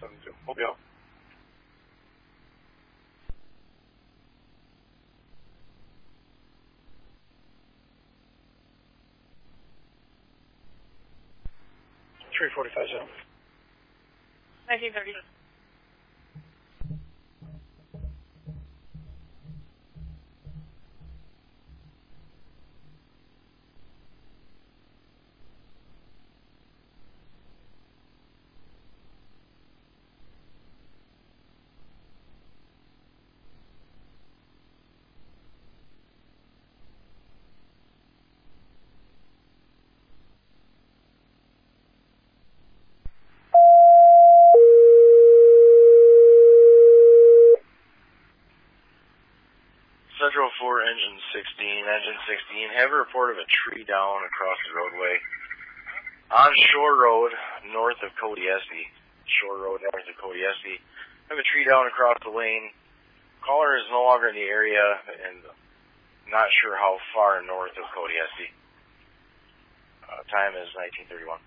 572. We'll be out. Three 45-0. 1930. Central 4, Engine 16. Engine 16, have a report of a tree down across the roadway on Shore Road, north of Kodiesky. Shore Road, north of Kodiesky. Have a tree down across the lane. Caller is no longer in the area and not sure how far north of Kodiesky. Time is 1931.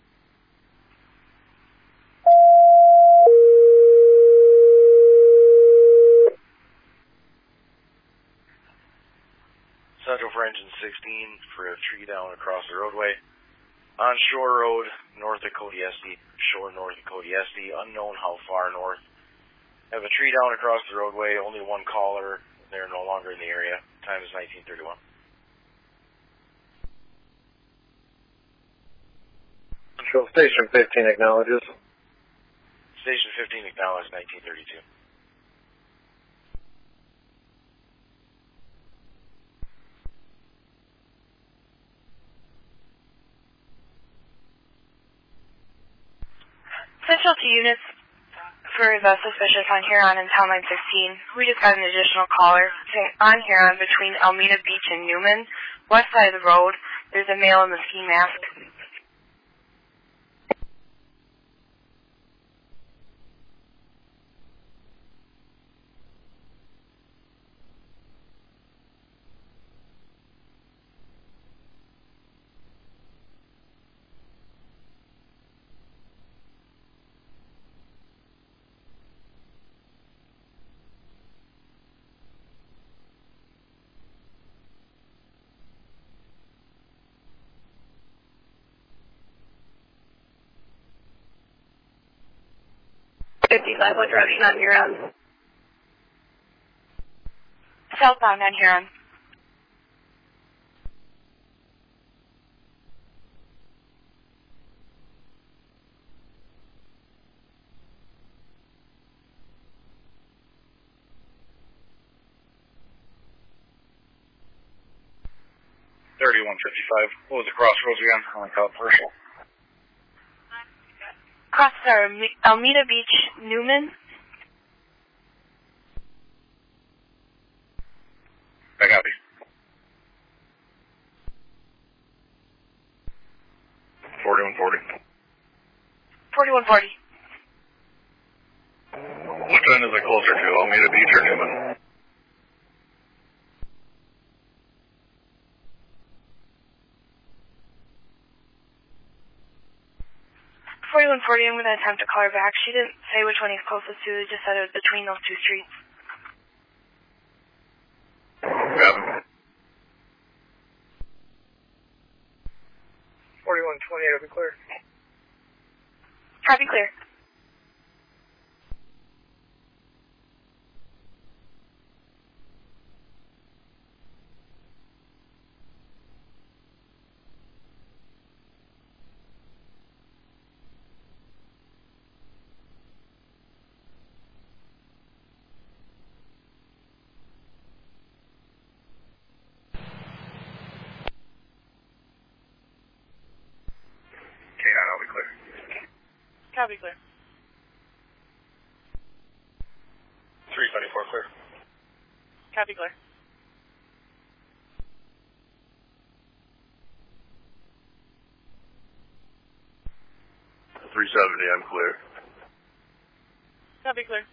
Central for Engine 16 for a tree down across the roadway on Shore Road, north of Kodiesky. Shore north of Kodiesky, unknown how far north. Have a tree down across the roadway, only one caller. They're no longer in the area. Time is 1931. Central Station 15 acknowledges. Station 15 acknowledged 1932. Central to units for the suspicious on Huron and Town Line 15. We just got an additional caller saying on Huron between Almeda Beach and Newman, west side of the road, there's a male in the ski mask. What direction on Huron? Southbound on Huron. What was the crossroads again? I only caught partial. Cross Almeda Beach, Newman. I copy. 4140. 4140. Which end is it closer to, Almeda Beach or Newman? 4140, I'm going to attempt to call her back. She didn't say which one he's closest to, just said it was between those two streets. Copy. 4128, I'll be clear. Copy clear. I'll be clear. Copy clear. 374 clear. Copy clear. 370, I'm clear. Copy clear.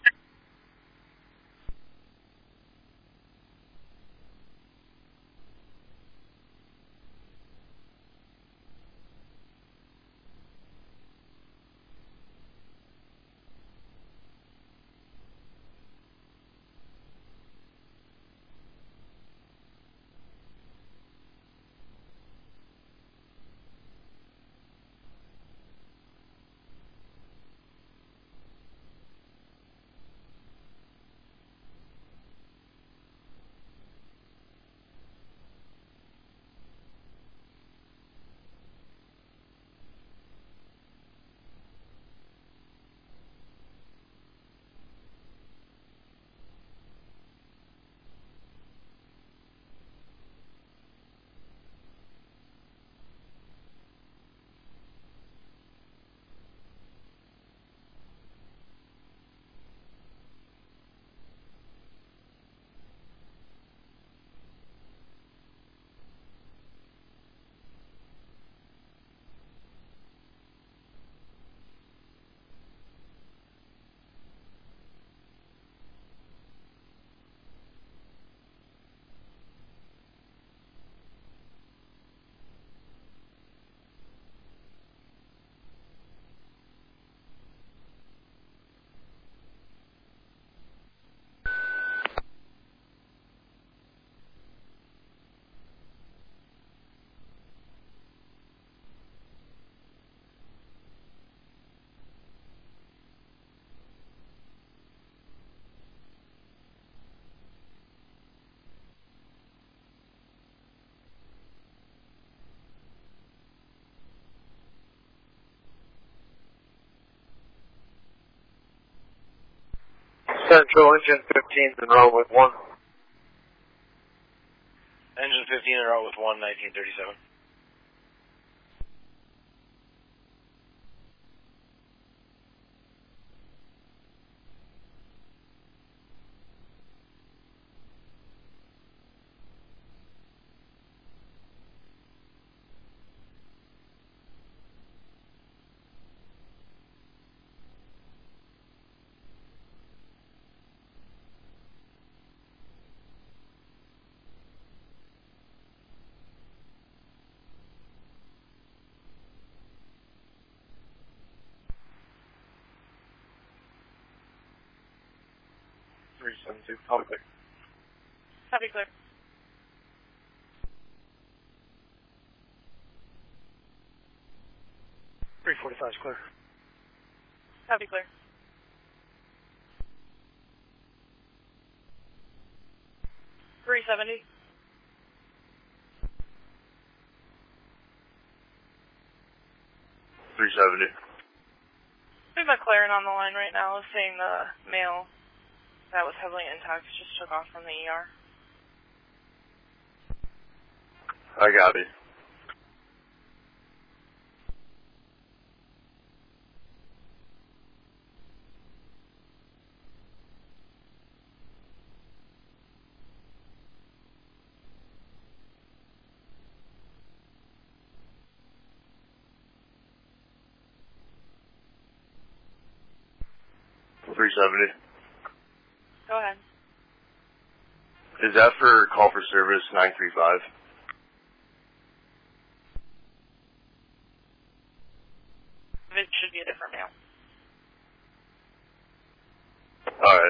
Central engine 15 en route with 1. Engine 15 en route with 1, 1937. I'll be clear. Copy, clear. .345 is clear. Copy, clear. .370. .370. We have McLaren on the line right now saying the male that was heavily intox just took off from the ER. I got it. .370. Go ahead. Is that for call for service 935? It should be a different male. Alright.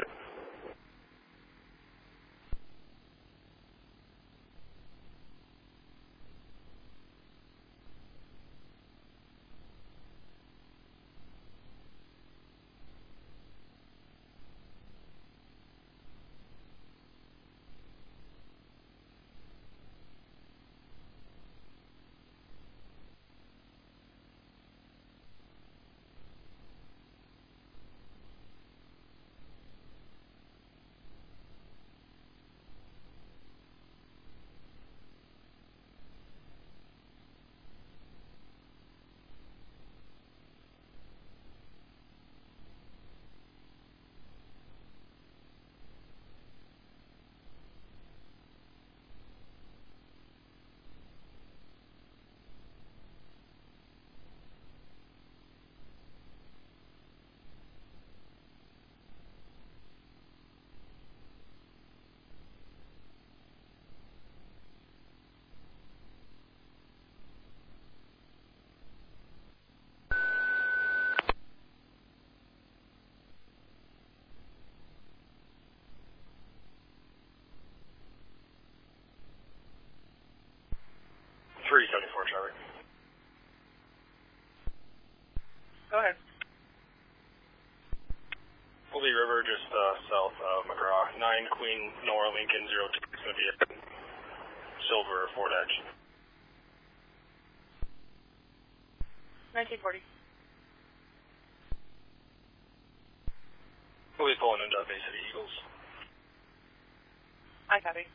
.374, Charlie. Go ahead. Lee River, just south of McGraw. 9 Queen Nora Lincoln 02. It's going to be a silver Ford Edge. 1940. We'll be pulling into Bay City Eagles. I copy.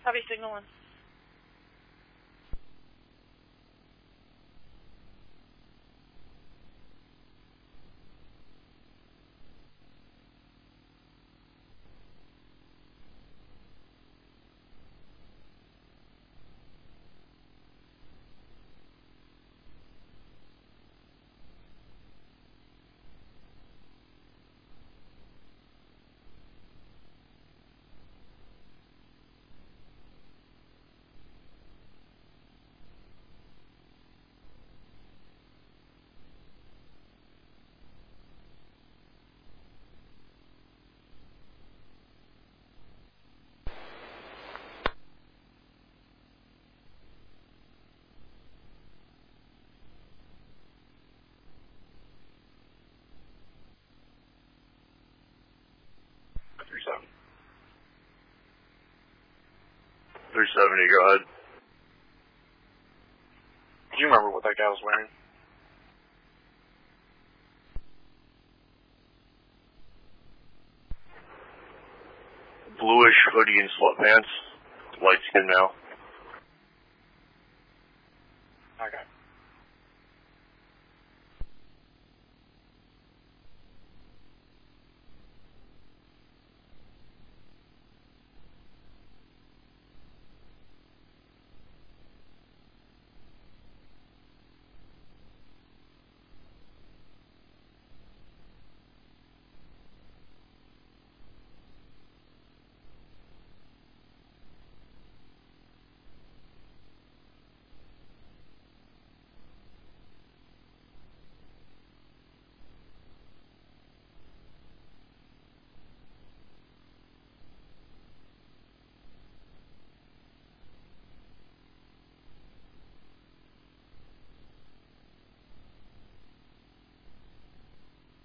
Copy, signal 1. .370, go ahead. Do you remember what that guy was wearing? Bluish hoodie and sweatpants. Light skin male.